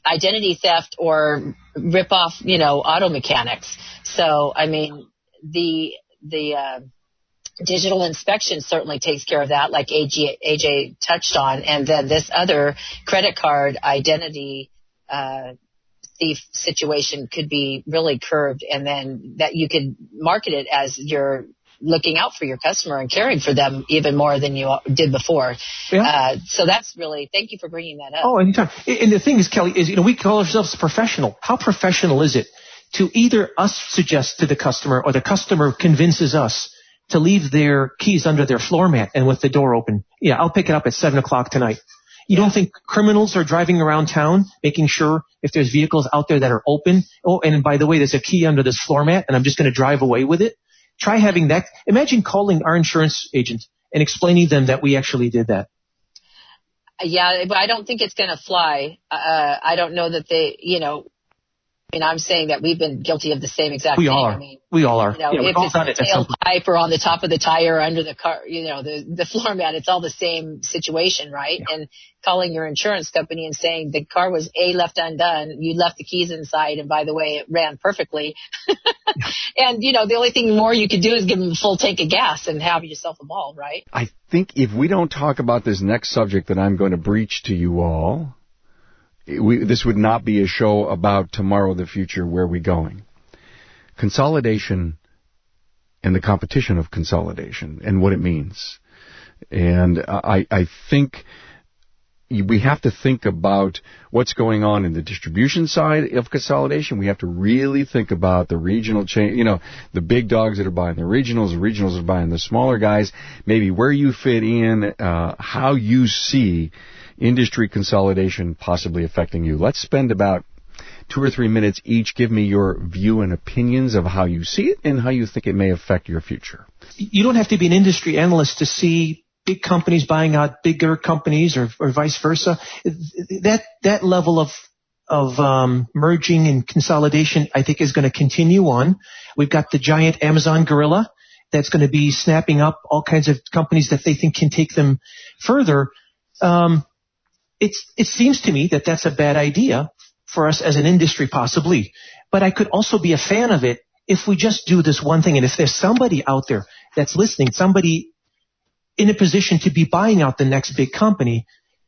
identity theft or rip off, you know, auto mechanics. So, I mean, the, the, uh, digital inspection certainly takes care of that, like A J, A J touched on. And then this other credit card identity, uh, thief situation could be really curbed, and then that you could market it as you're looking out for your customer and caring for them even more than you did before. Yeah. Uh, so that's really, thank you for bringing that up. Oh, anytime. And the thing is, Kelly, is, you know, we call ourselves professional. How professional is it to either us suggest to the customer or the customer convinces us to leave their keys under their floor mat and with the door open? Yeah, I'll pick it up at seven o'clock tonight. You yeah. don't think criminals are driving around town making sure if there's vehicles out there that are open? Oh, and by the way, there's a key under this floor mat and I'm just going to drive away with it. Try having that. Imagine calling our insurance agent and explaining to them that we actually did that. Yeah, but I don't think it's going to fly. Uh, I don't know that they, you know, I mean, I'm saying that we've been guilty of the same exact we thing. All are. I mean, we all are. You know, yeah, if it's on the tailpipe or on the top of the tire or under the car, you know, the, the floor mat, it's all the same situation, right? Yeah. And calling your insurance company and saying the car was A, left undone, you left the keys inside, and by the way, it ran perfectly. And, you know, the only thing more you could do is give them a full tank of gas and have yourself a ball, right? I think if we don't talk about this next subject that I'm going to breach to you all, We, this would not be a show about tomorrow, the future, where we going. Consolidation and the competition of consolidation and what it means. And I, I think we have to think about what's going on in the distribution side of consolidation. We have to really think about the regional chain, you know, the big dogs that are buying the regionals, the regionals are buying the smaller guys, maybe where you fit in, uh, how you see industry consolidation possibly affecting you. Let's spend about two or three minutes each. Give me your view and opinions of how you see it and how you think it may affect your future. You don't have to be an industry analyst to see big companies buying out bigger companies or, or vice versa. That that level of of um, merging and consolidation, I think, is going to continue on. We've got the giant Amazon gorilla that's going to be snapping up all kinds of companies that they think can take them further. Um, It's, it seems to me that that's a bad idea for us as an industry, possibly. But I could also be a fan of it if we just do this one thing. And if there's somebody out there that's listening, somebody in a position to be buying out the next big company,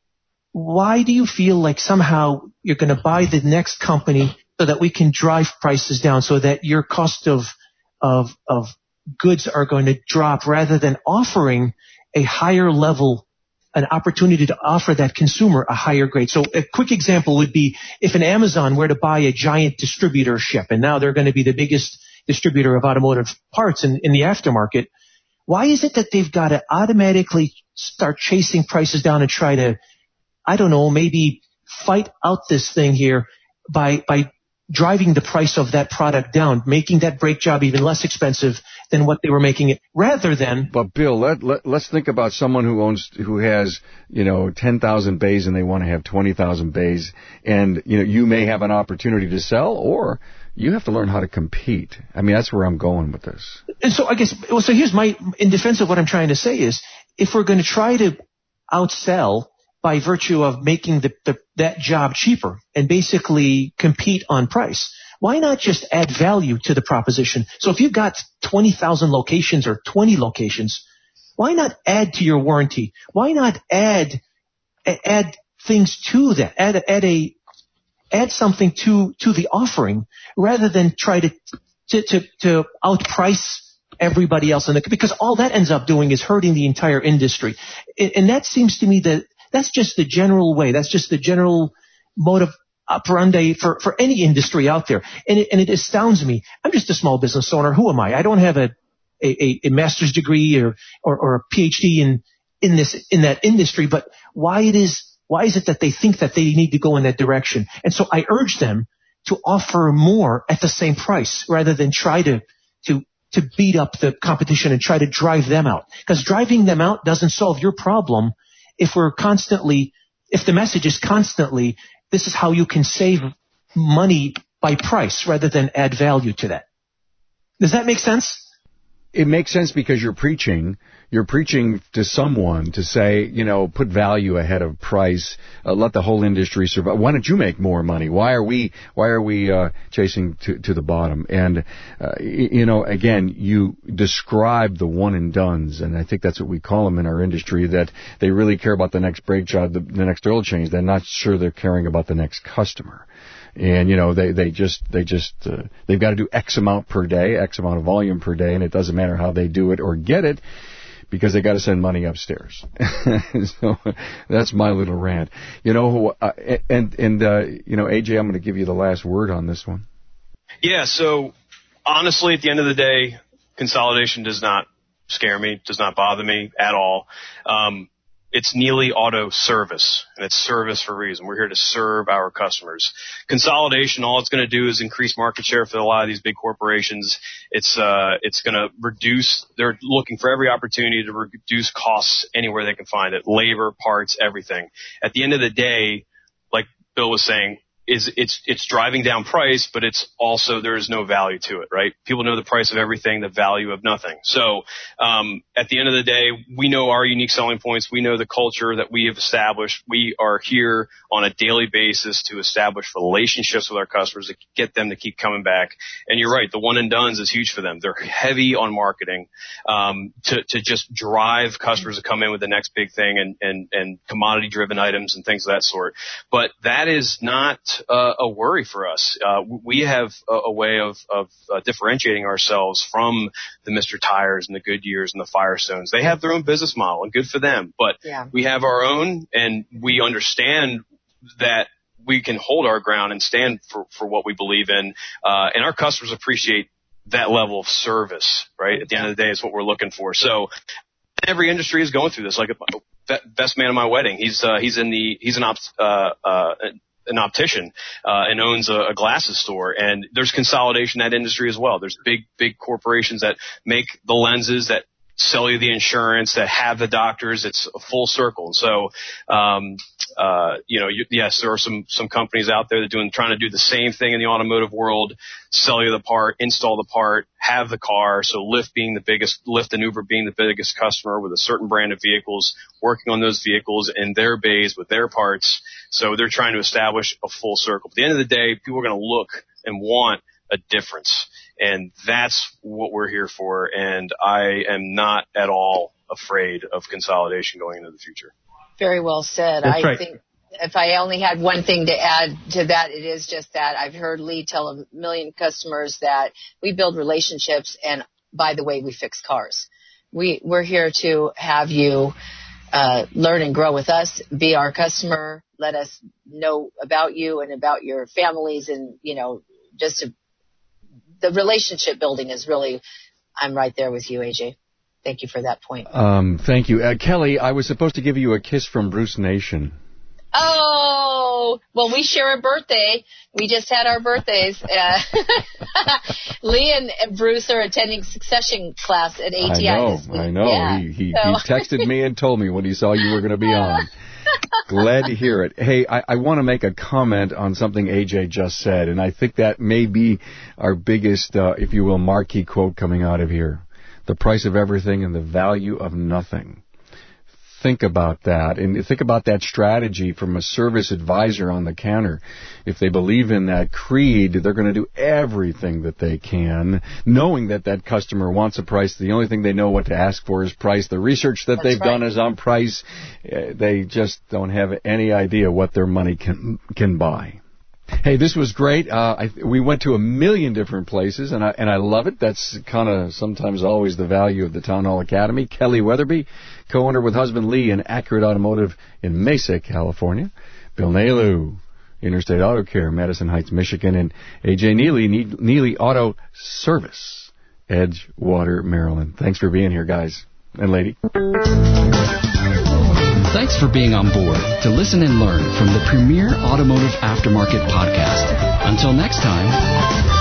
why do you feel like somehow you're going to buy the next company so that we can drive prices down, so that your cost of of of goods are going to drop, rather than offering a higher level, an opportunity to offer that consumer a higher grade? So a quick example would be if an Amazon were to buy a giant distributorship, and now they're going to be the biggest distributor of automotive parts in, in the aftermarket. Why is it that they've got to automatically start chasing prices down and try to, I don't know, maybe fight out this thing here by, by driving the price of that product down, making that brake job even less expensive than what they were making it, rather than... But Bill, let, let, let's think about someone who owns, who has, you know, ten thousand bays and they want to have twenty thousand bays, and, you know, you may have an opportunity to sell, or you have to learn how to compete. I mean, that's where I'm going with this. And so I guess, well, so here's my, in defense of what I'm trying to say is, if we're going to try to outsell by virtue of making the, the, that job cheaper and basically compete on price, why not just add value to the proposition? So if you've got twenty thousand locations or twenty locations, why not add to your warranty? Why not add add things to that? Add add a add something to to the offering, rather than try to to to, to outprice everybody else in the, because all that ends up doing is hurting the entire industry. And, and that seems to me that that's just the general way. That's just the general mode of operandi for, for any industry out there. And it, and it astounds me. I'm just a small business owner. Who am I? I don't have a, a, a master's degree or, or, or a P H D in, in this, in that industry. But why it is, why is it that they think that they need to go in that direction? And so I urge them to offer more at the same price, rather than try to, to, to beat up the competition and try to drive them out. Because driving them out doesn't solve your problem if we're constantly, if the message is constantly, this is how you can save money by price, rather than add value to that. Does that make sense? it makes sense because you're preaching. You're preaching to someone to say, you know, put value ahead of price. Uh, let the whole industry survive. Why don't you make more money? Why are we? Why are we uh, chasing to to the bottom? And uh, you know, again, you describe the one and dones, and I think that's what we call them in our industry. That they really care about the next brake job, the, the next oil change. They're not sure they're caring about the next customer. And, you know, they, they just, they just, uh, they've got to do X amount per day, X amount of volume per day, and it doesn't matter how they do it or get it, because they got to send money upstairs. So that's my little rant. You know, uh, and, and, uh, you know, A J, I'm going to give you the last word on this one. Yeah. So honestly, at the end of the day, consolidation does not scare me, does not bother me at all. Um, It's Neely Auto Service, and it's service for a reason. We're here to serve our customers. Consolidation, all it's going to do is increase market share for a lot of these big corporations. It's uh, it's going to reduce. They're looking for every opportunity to reduce costs anywhere they can find it, labor, parts, everything. At the end of the day, like Bill was saying, is it's it's driving down price, but it's also there is no value to it, right? People know the price of everything, the value of nothing. So um, at the end of the day, we know our unique selling points. We know the culture that we have established. We are here on a daily basis to establish relationships with our customers, to get them to keep coming back. And you're right, the one and dones is huge for them. They're heavy on marketing um, to to just drive customers to come in with the next big thing and and and commodity driven items and things of that sort. But that is not Uh, a worry for us. Uh, we have a, a way of, of uh, differentiating ourselves from the Mister Tires and the Goodyears and the Firestones. They have their own business model, and good for them. But yeah. we have our own, and we understand that we can hold our ground and stand for, for what we believe in. Uh, and our customers appreciate that level of service, right? At the end of the day, it's what we're looking for. So every industry is going through this. Like a best man at my wedding, he's uh, he's in the he's an ops. Uh, uh, an optician uh, and owns a, a glasses store, and there's consolidation in that industry as well. There's big, big corporations that make the lenses, that sell you the insurance, that have the doctors. It's a full circle. And so, um, uh, you know, you, yes, there are some, some companies out there that are doing, trying to do the same thing in the automotive world, sell you the part, install the part, have the car. So Lyft being the biggest, Lyft and Uber being the biggest customer with a certain brand of vehicles, working on those vehicles in their bays with their parts. So they're trying to establish a full circle. At the end of the day, people are going to look and want a difference. And that's what we're here for. And I am not at all afraid of consolidation going into the future. Very well said. That's I right. think if I only had one thing to add to that, it is just that I've heard Lee tell a million customers that we build relationships, and by the way, we fix cars. We, we're here to have you uh, learn and grow with us, be our customer, let us know about you and about your families, and, you know, just to, the relationship building is really, I'm right there with you, A J. Thank you for that point. Um, thank you. Uh, Kelly, I was supposed to give you a kiss from Bruce Nation. Oh, well, we share a birthday. We just had our birthdays. Uh, Lee and Bruce are attending succession class at A T I I know, this week. I know. Yeah, he he, so. he texted me and told me when he saw you were going to be on. Glad to hear it. Hey, I, I want to make a comment on something A J just said, and I think that may be our biggest, uh, if you will, marquee quote coming out of here. The price of everything and the value of nothing. Think about that, and think about that strategy from a service advisor on the counter. If they believe in that creed, they're going to do everything that they can, knowing that that customer wants a price. The only thing they know what to ask for is price. The research that That's they've right. done is on price. Uh, they just don't have any idea what their money can can buy. Hey, this was great. Uh, I, we went to a million different places, and I and I love it. That's kind of sometimes always the value of the Town Hall Academy. Kelly Weatherby, co-owner with husband Lee in Accurate Automotive in Mesa, California. Bill Nalu, Interstate Auto Care, Madison Heights, Michigan, and A J Neely, ne- Neely Auto Service, Edgewater, Maryland. Thanks for being here, guys and lady. Thanks for being on board to listen and learn from the premier automotive aftermarket podcast. Until next time.